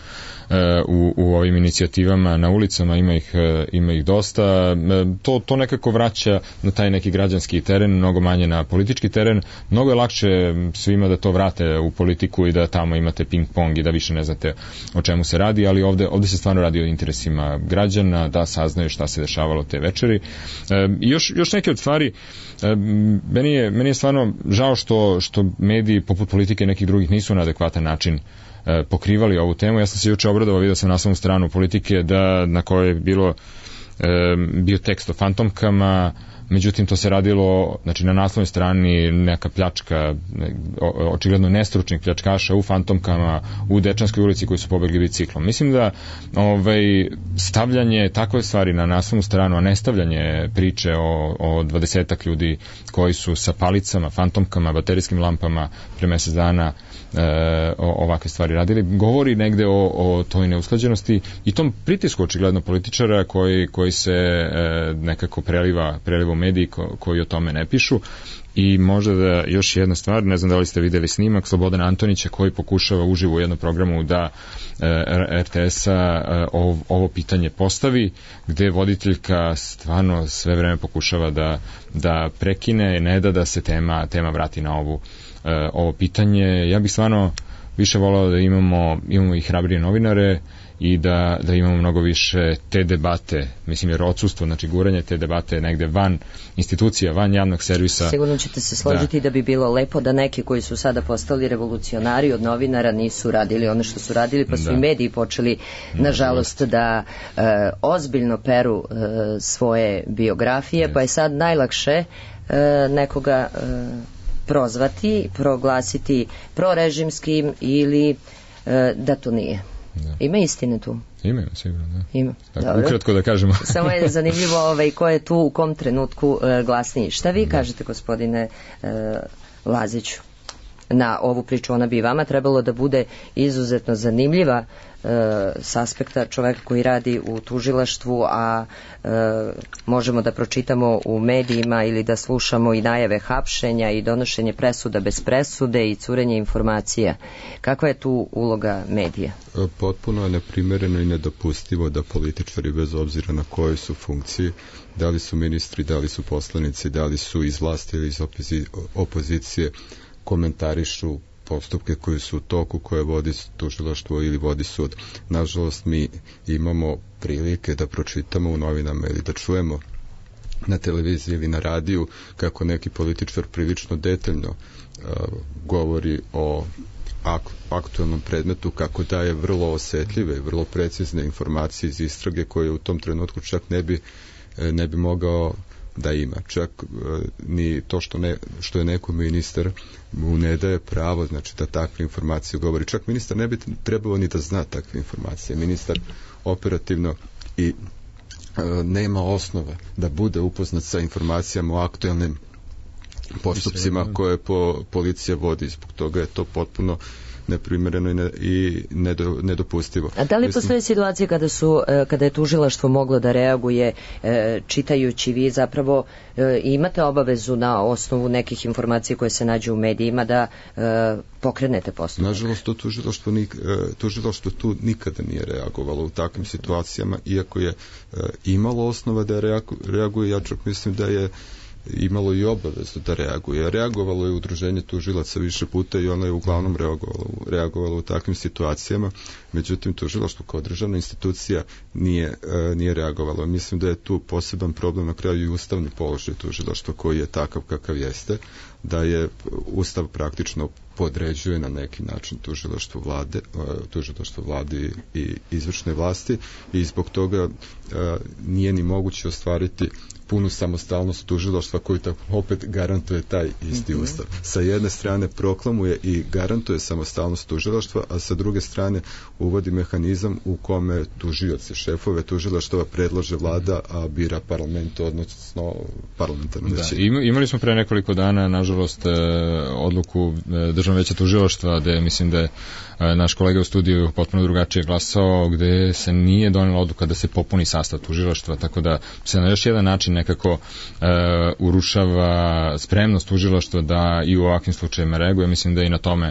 u ovim inicijativama na ulicama, ima ih dosta, to nekako vraća na taj neki građanski teren, mnogo manje na politički teren. Mnogo je lakše svima da to vrate u politiku i da tamo imate ping pong i da više ne znate o čemu se radi, ali ovde se stvarno radi o interesima građana, da saznaju šta se dešavalo te večeri. I još neke od stvari, meni je stvarno žao što mediji poput politike i nekih drugih nisu na adekvatan način pokrivali ovu temu. Ja sam se juče obradovao, vidio sam naslovnu stranu Politike na kojoj je bio tekst o fantomkama, međutim to se radilo, znači na naslovnoj strani neka pljačka, očigledno nestručnih pljačkaša u fantomkama u Dečanskoj ulici koji su pobegli biciklom. Mislim da stavljanje takve stvari na naslovnu stranu, a ne stavljanje priče o 20-ak ljudi koji su sa palicama, fantomkama, baterijskim lampama pre mesec dana ovakve stvari radili, govori negde o toj neusklađenosti i tom pritisku očigledno političara koji se nekako preliva u mediji koji o tome ne pišu. I možda da još jedna stvar, ne znam da li ste videli snimak Slobodana Antonića koji pokušava uživo u jednom programu da RTS-a ovo pitanje postavi, gde voditeljka stvarno sve vreme pokušava da prekine, ne da se tema vrati na ovo pitanje. Ja bih stvarno više volao da imamo i hrabrije novinare i da imamo mnogo više te debate, mislim jer odsustvo, znači guranje te debate negde van institucija, van javnog servisa. Sigurno ćete se složiti da bi bilo lepo da neki koji su sada postali revolucionari od novinara nisu radili ono što su radili, pa su i mediji počeli nažalost da ozbiljno peru svoje biografije, pa je sad najlakše nekoga prozvati, proglasiti prorežimskim ili da to nije. Ima istine tu? Ima, sigurno, da. Ima. Tako, ukratko da kažemo. Samo je zanimljivo ko je tu u kom trenutku glasniji. Šta vi kažete, gospodine Laziću, na ovu priču? Ona bi vama trebalo da bude izuzetno zanimljiva s aspekta čoveka koji radi u tužilaštvu, a možemo da pročitamo u medijima ili da slušamo i najave hapšenja i donošenje presuda bez presude i curenje informacija. Kakva je tu uloga medija? Potpuno je neprimereno i nedopustivo da političari, bez obzira na kojoj su funkciji, da li su ministri, da li su poslanici, da li su iz vlasti ili iz opozicije, komentarišu postupke koji su u toku, koje vodi tužilaštvo ili vodi sud. Nažalost, mi imamo prilike da pročitamo u novinama ili da čujemo na televiziji ili na radiju kako neki političar prilično detaljno govori o aktualnom predmetu, kako daje vrlo osetljive i vrlo precizne informacije iz istrage koje u tom trenutku čak ne bi mogao da ima. Čak ni to što je neko ministar mu ne daje pravo, znači da takve informacije govori. Čak ministar ne bi trebalo ni da zna takve informacije. Ministar operativno i nema osnova da bude upoznat sa informacijama o aktuelnim postupcima koje policija vodi. Zbog toga je to potpuno neprimereno i nedopustivo. A da li postoje situacije kada je tužilaštvo moglo da reaguje čitajući, vi zapravo imate obavezu na osnovu nekih informacija koje se nađu u medijima da pokrenete postupak? Nažalost, to tužilaštvo tu nikada nije reagovalo u takvim situacijama, iako je imalo osnova da reaguje. Ja čak mislim da je imalo i obavezu da reaguje. Reagovalo je udruženje tužilaca više puta i ono je uglavnom reagovalo u takvim situacijama. Međutim, tužilaštvo kao državna institucija nije reagovalo. Mislim da je tu poseban problem na kraju i ustavni položaj tužilaštva koji je takav kakav jeste, da je Ustav praktično podređuje na neki način tužilaštvo vlade i izvršne vlasti i zbog toga nije ni moguće ostvariti punu samostalnost tužilaštva koji opet garantuje taj isti Ustav. Sa jedne strane proklamuje i garantuje samostalnost tužilaštva, a sa druge strane uvodi mehanizam u kome tužioci, šefove tužilaštva predlaže vlada, a bira parlament, odnosno parlamentarna većina. Imali smo pre nekoliko dana, nažalost, odluku Državnog veća tužilaštva, gde mislim da je naš kolega u studiju potpuno drugačije glasao, gde se nije donela odluka da se popuni sastav tužilaštva, tako da se na još jedan način nekako urušava spremnost tužilaštva da i u ovakvim slučajima reaguje. Mislim da i na tome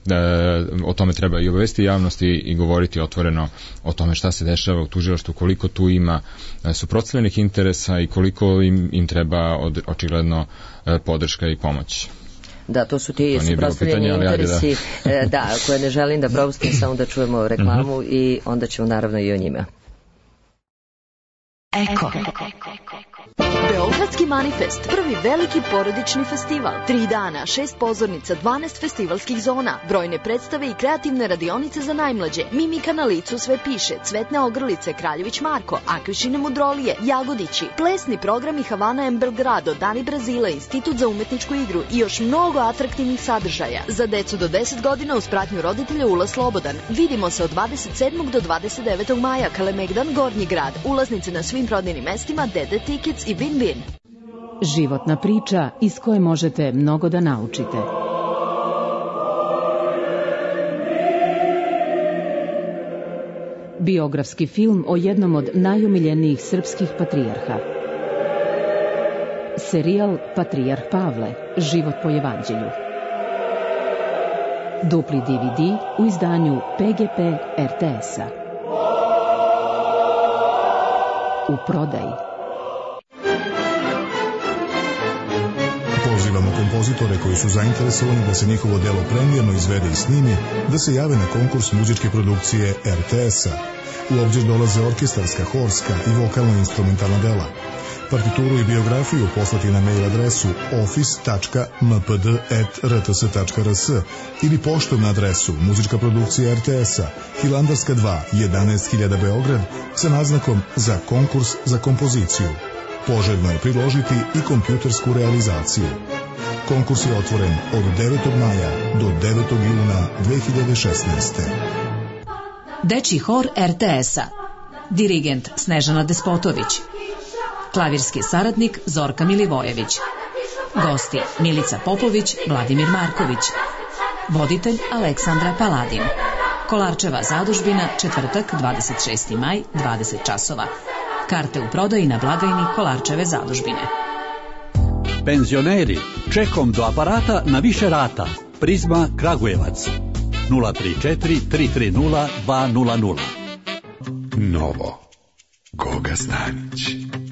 o tome treba i obavesti javnosti i govoriti otvoreno o tome šta se dešava u tužilaštvu, koliko tu ima suprotstavljenih interesa i koliko im treba očigledno podrška i pomoć. Da, to su ti suprotstavljeni interesi koje ne želim da propustim, samo da čujemo reklamu i onda ćemo naravno i o njima. Eko. Beogradski manifest, prvi veliki porodični festival. 3 dana, 6 pozornica, 12 festivalskih zona, brojne predstave i kreativne radionice za najmlađe. Mimika na licu sve piše, Cvetne ogrlice, Kraljević Marko, Akvišine mudrolije, Jagodići, plesni programi Havana M. Belgrado, Dani Brazila, Institut za umetničku igru i još mnogo atraktivnih sadržaja. Za decu do 10 godina uz pratnju roditelja ulaz slobodan. Vidimo se od 27. do 29. maja, Kalemegdan, Gornji grad. Ulaznice na svim prodajnim mestima, Dede Tickets i Bin Bin. Životna priča iz koje možete mnogo da naučite. Biografski film o jednom od najomiljenijih srpskih patrijarha. Serijal Patrijarh Pavle, život po evanđelju. Dupli DVD u izdanju PGP RTS-a. U prodaji. Pozivamo kompozitore koji su zainteresovani da se njihovo delo premijerno izvede i snimi, da se jave na konkurs muzičke produkcije RTS-a. U obzir dolaze orkestarska, horska i vokalno-instrumentalna dela. Partituru i biografiju poslati na mail adresu office.mpd@rts.rs ili poštom na adresu Muzička produkcija RTS-a, Hilandarska 2, 11.000 Beograd, sa naznakom za konkurs za kompoziciju. Poželjno je priložiti i kompjutersku realizaciju. Konkurs je otvoren od 9. maja do 9. juna 2016. Dečji hor RTS-a. Dirigent Snežana Despotović. Klavirski saradnik Zorka Milivojević. Gosti Milica Popović, Vladimir Marković. Voditelj Aleksandra Paladin. Kolarčeva zadužbina, četvrtak, 26. maj, 20 časova. Karte u prodaji na blagajni Kolarčeve zadužbine. Penzioneri, čekom do aparata na više rata. Prizma Kragujevac. 034 330 200. Novo. Goga Stanić.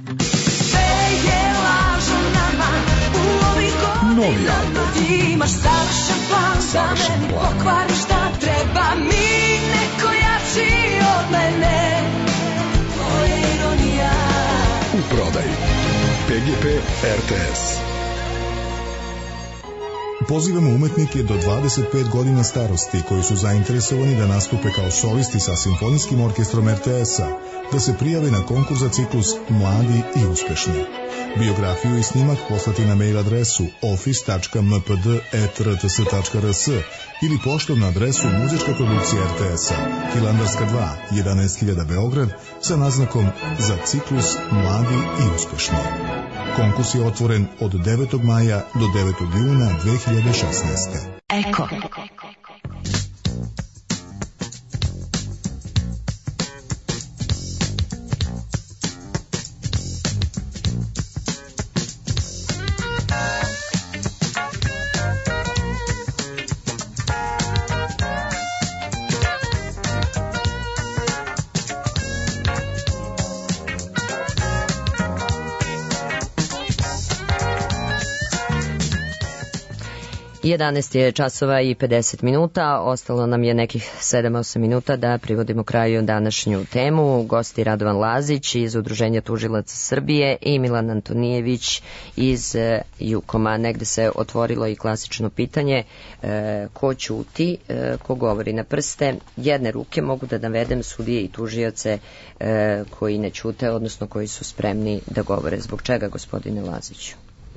Novi album. Imaš savršen plan da meni pokvari šta treba mi neko jači od mene. Tvoja ironija. U prodaji. PGP RTS. Pozivamo umetnike do 25 godina starosti koji su zainteresovani da nastupe kao solisti sa Simfonijskim orkestrom RTS-a, da se prijave na konkurs za ciklus Mladi i uspešni. Biografiju i snimak poslati na mail adresu office.mpd@rts.rs ili poštom na adresu Muzička produkcija RTS-a, Hilandarska 2, 11.000 Beograd, sa naznakom za ciklus Mladi i uspešni. Konkurs je otvoren od 9. maja do 9. juna 2016. Eko. Jedanaest je časova i 50 minuta, ostalo nam je nekih 7-8 minuta da privodimo kraju današnju temu. Gosti Radovan Lazić iz Udruženja tužilaca Srbije i Milan Antonijević iz Jukoma. Negde se otvorilo i klasično pitanje ko ćuti, ko govori na prste. Jedne ruke mogu da navedem sudije i tužioce koji ne ćute, odnosno koji su spremni da govore. Zbog čega, gospodine Laziću?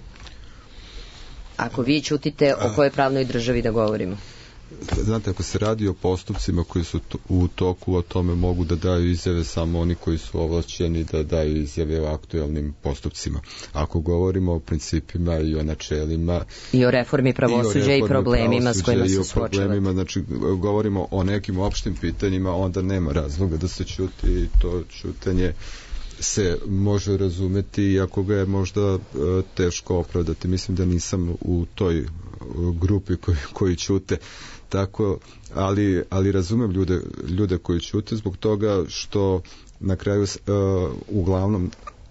Ako vi ćutite, o kojoj pravnoj državi da govorimo? Znate, ako se radi o postupcima koji su u toku, o tome mogu da daju izjave samo oni koji su ovlašćeni da daju izjave o aktuelnim postupcima. Ako govorimo o principima i o načelima i o reformi pravosuđa i problemima s kojima se suočavate, znači govorimo o nekim opštim pitanjima, onda nema razloga da se ćuti i to ćutanje se može razumeti, iako ga je možda teško opravdati. Mislim da nisam u toj grupi koji ćute. Tako, ali razumem ljude koji ćute zbog toga što na kraju uglavnom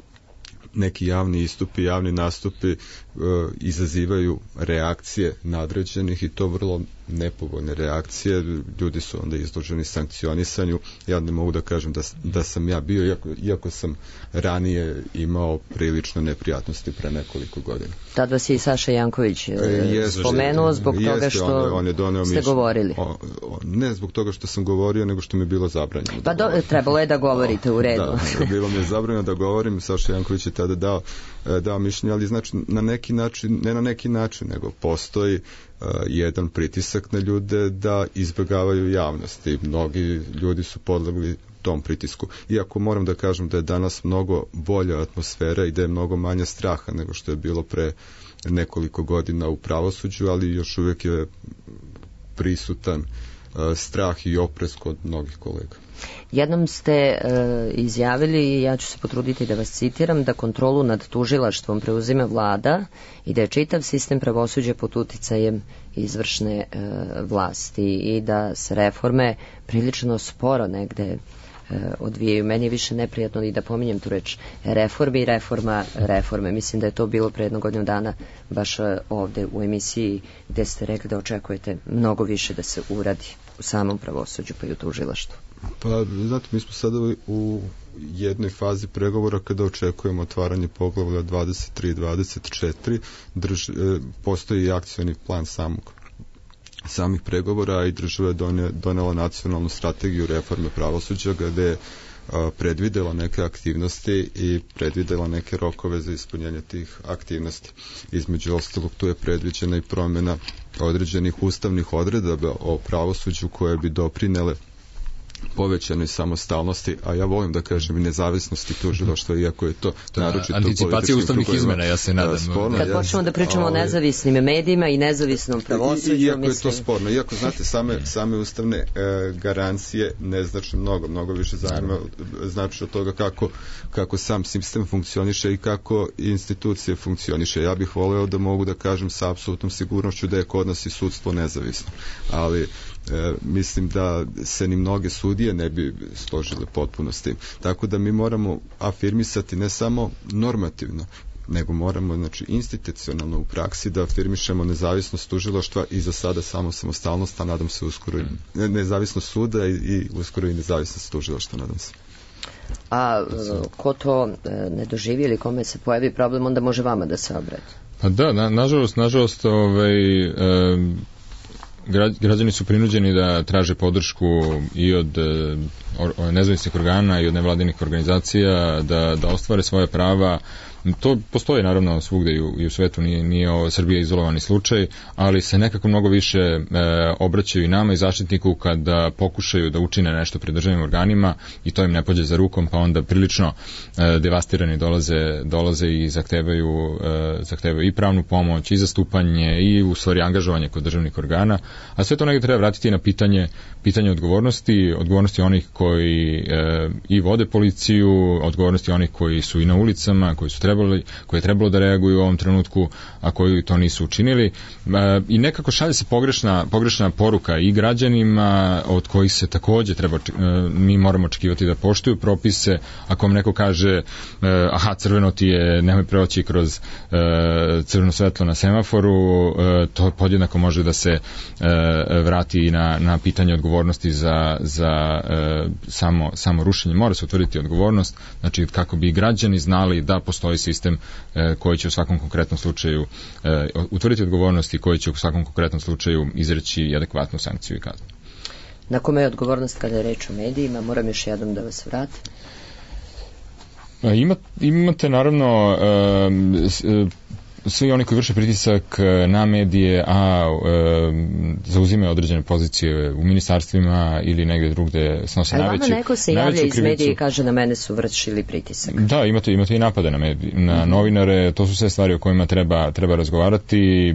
neki javni istupi, javni nastupi izazivaju reakcije nadređenih i to vrlo nepovoljne reakcije. Ljudi su onda izloženi sankcionisanju. Ja ne mogu da kažem da sam ja bio, iako sam ranije imao prilično neprijatnosti pre nekoliko godina. Tad vas je i Saša Janković spomenuo zbog toga što ste govorili. Ne zbog toga što sam govorio, nego što mi je bilo zabranjeno. Pa trebalo je da govorite u redu. Da, bilo mi je zabranjeno da govorim. Saša Janković je tada dao mišljenje, ali znači na neki način, ne na neki način, nego postoji jedan pritisak na ljude da izbjegavaju javnost i mnogi ljudi su podlegli tom pritisku. Iako moram da kažem da je danas mnogo bolja atmosfera i da je mnogo manje straha nego što je bilo pre nekoliko godina u pravosuđu, ali još uvijek je prisutan strah i oprez kod mnogih kolega. Jednom ste izjavili, i ja ću se potruditi da vas citiram, da kontrolu nad tužilaštvom preuzima vlada i da je čitav sistem pravosuđa pod uticajem izvršne vlasti i da se reforme prilično sporo negde odvijaju. Meni je više neprijatno i da pominjem tu reč reforme i reforme. Mislim da je to bilo pre 1 godinu dana baš ovde u emisiji gde ste rekli da očekujete mnogo više da se uradi u samom pravosuđu pa i u tužilaštvu. Pa, znate, mi smo sada u jednoj fazi pregovora kada očekujemo otvaranje poglavlja 23 i 24. Postoji i akcioni plan samih pregovora i država je donela nacionalnu strategiju reforme pravosuđa gde je predvidela neke aktivnosti i predvidela neke rokove za ispunjenje tih aktivnosti. Između ostalog tu je predviđena i promjena određenih ustavnih odredaba o pravosuđu koje bi doprinele povećanoj samostalnosti, a ja volim da kažem i nezavisnosti tužilaštva, iako je to naročito anticipacija ustavnih izmena, ja se nadam. Sporno, kad počnemo da pričamo o nezavisnim medijima i nezavisnom pravosuđu, iako je to sporno, iako znate same ustavne garancije ne znači mnogo više znači od toga kako sam sistem funkcioniše i kako institucije funkcioniše. Ja bih voleo da mogu da kažem sa apsolutnom sigurnošću da je kod nas i sudstvo nezavisno, ali mislim da se ni mnoge sudije ne bi složile potpuno s tim. Tako da mi moramo afirmisati ne samo normativno, nego moramo, znači, institucionalno u praksi da afirmišemo nezavisnost tužilaštva i za sada samo samostalnost, a nadam se uskoro nezavisnost suda i uskoro i nezavisnost tužilaštva, nadam se. A ko to ne doživi ili kome se pojavi problem, onda može vama da se obrati? Pa da, nažalost građani su prinuđeni da traže podršku i od nezavisnih organa i od nevladinih organizacija da ostvare svoje prava. To postoji naravno svugde i u svetu, nije Srbija izolovani slučaj, ali se nekako mnogo više obraćaju i nama i zaštitniku kada pokušaju da učine nešto pred državnim organima i to im ne pođe za rukom, pa onda prilično devastirani dolaze i zahtevaju i pravnu pomoć i zastupanje i u stvari angažovanje kod državnih organa, a sve to negdje treba vratiti na pitanje odgovornosti onih koji i vode policiju, odgovornosti onih koji su i na ulicama, koji je trebalo da reaguju u ovom trenutku, a koji to nisu učinili. I nekako šalje se pogrešna poruka i građanima, od kojih se takođe mi moramo očekivati da poštuju propise. Ako vam neko kaže crveno ti je, nemoj preoći kroz crveno svetlo na semaforu, to podjednako može da se vrati na pitanje odgovornosti za samo rušenje. Mora se utvrditi odgovornost, znači kako bi građani znali da postoji sistem koji će u svakom konkretnom slučaju utvrditi odgovornost i koji će u svakom konkretnom slučaju izreći adekvatnu sankciju i kaznu. Na kome je odgovornost kada je reč o medijima? Moram još jednom da vas vratim. Imate naravno svi oni koji vrše pritisak na medije, a zauzimaju određene pozicije u ministarstvima ili negdje drugde snose najveću krivicu. Ali vama neko se javlja iz medije i kaže na mene su vršili pritisak. Da, imate i napade na novinare, to su sve stvari o kojima treba razgovarati.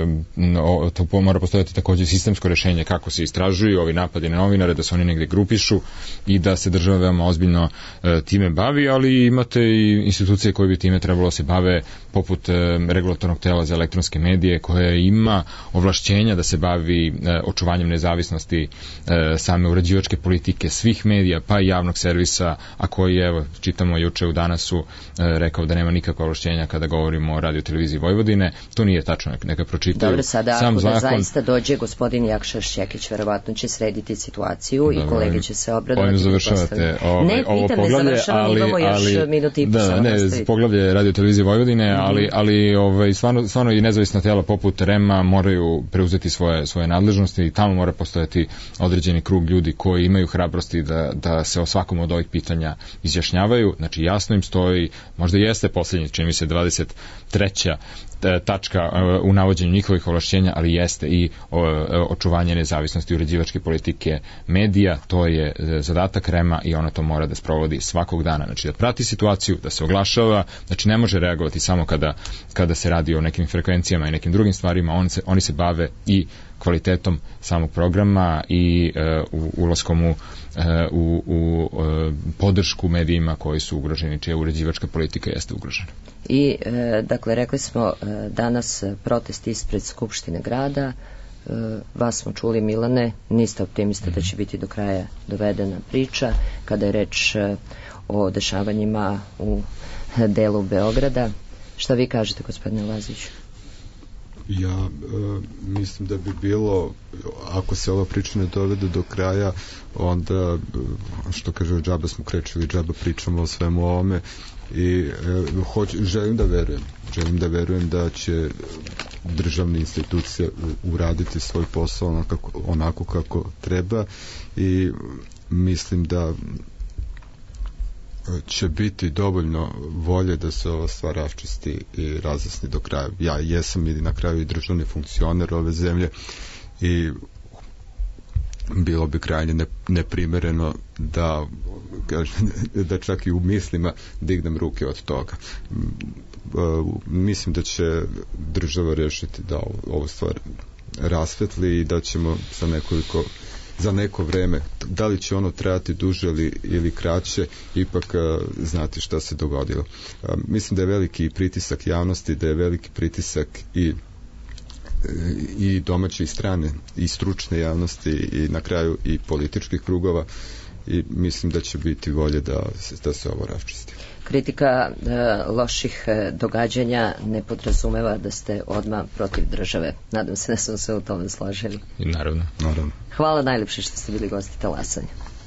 To mora postojati također sistemsko rešenje kako se istražuju ovi napadi na novinare, da se oni negdje grupišu i da se država veoma ozbiljno time bavi, ali imate i institucije koje bi time trebalo se bave, poput regulatornog tela za elektronske medije, koje ima ovlašćenja da se bavi očuvanjem nezavisnosti same uređivačke politike svih medija, pa i javnog servisa, a koji, evo, čitamo juče u Danasu, rekao da nema nikakva ovlašćenja kada govorimo o Radio televiziji Vojvodine. To nije tačno, neka pročitaju. Dobro, sada ako da zaista dođe gospodin Jakša Šćekić, verovatno će srediti situaciju i kolege će se obradovati. Ovim završavate ovo poglavlje, imamo još minut i po. Poglavlje Radio televizije Vojvodine, ali stvarno i nezavisna tela poput REM-a moraju preuzeti svoje nadležnosti i tamo mora postojati određeni krug ljudi koji imaju hrabrosti da se o svakom od ovih pitanja izjašnjavaju. Znači jasno im stoji, možda jeste posljednji, čini mi se 23. tačka u navođenju njihovih ovlašćenja, ali jeste i očuvanje nezavisnosti uređivačke politike medija. To je zadatak REM-a i ona to mora da sprovodi svakog dana. Znači da prati situaciju, da se oglašava, znači ne može reagovati samo kada se radi o nekim frekvencijama i nekim drugim stvarima. Oni se bave i kvalitetom samog programa i ulaskom u podršku medijima koji su ugroženi, čija uređivačka politika jeste ugrožena. I, dakle, rekli smo danas protest ispred Skupštine grada. Vas smo čuli, Milane, niste optimista da će biti do kraja dovedena priča kada je reč o dešavanjima u delu Beograda. Šta vi kažete, gospodine Laziću? Ja mislim da bi bilo, ako se ova priča ne dovede do kraja, onda, što kaže, džaba smo krečili, džaba pričamo o svemu ovome i želim da verujem da će državne institucije uraditi svoj posao onako kako treba i mislim da će biti dovoljno volje da se ova stvar raščisti i razjasni do kraja. Ja jesam i na kraju i državni funkcioner ove zemlje i bilo bi krajnje neprimereno da čak i u mislima dignem ruke od toga. Mislim da će država rešiti da ovu stvar rasvetli i da ćemo za neko vreme, da li će ono trajati duže ili kraće, ipak znati šta se dogodilo. Mislim da je veliki pritisak javnosti, da je veliki pritisak i domaće i strane i stručne javnosti i na kraju i političkih krugova i mislim da će biti volje da se ovo raščisti. Kritika loših događanja ne podrazumeva da ste odmah protiv države. Nadam se da smo se u tome složili. I naravno. Hvala najlepše što ste bili gosti Talasanja.